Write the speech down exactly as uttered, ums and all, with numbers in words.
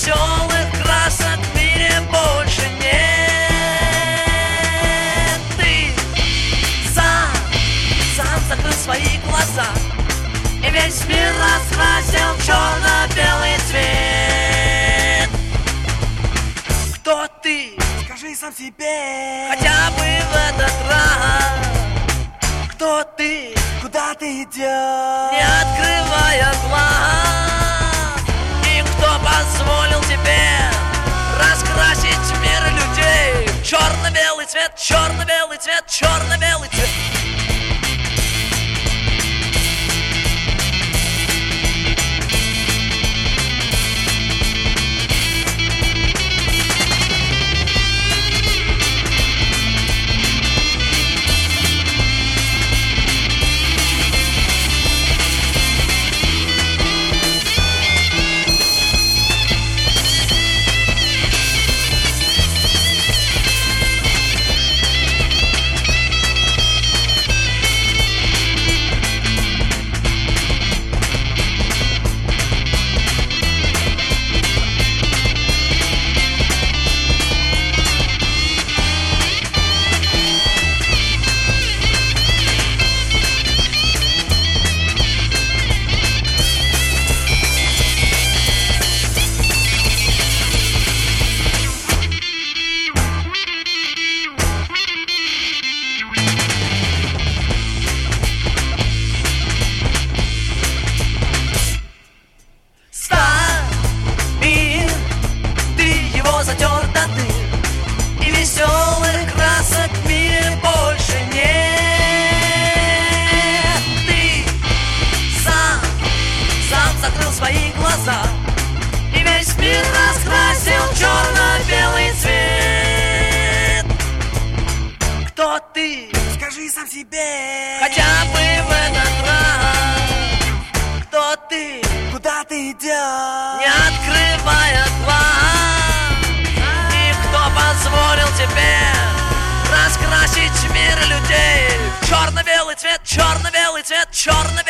веселых красок в мире больше нет. Ты сам, сам закрыл свои глаза и весь мир раскрасил в черно-белый цвет. Кто ты? Скажи сам себе, хотя бы в этот раз. Кто ты? Куда ты идешь? Не открывая глаз. И кто позволил тебе раскрасить мир людей? Черно-белый цвет, черно-белый цвет, черно-белый цвет. Затер до дыр, и веселых красок в мире больше нет. Ты сам, сам закрыл свои глаза и весь мир раскрасил в черно-белый цвет. Кто ты? Скажи сам себе, хотя бы в этот раз. Кто ты? Куда ты идешь? Не открывая глаз. Позволил тебе раскрасить мир людей. Черно-белый цвет, черно-белый цвет, черно-белый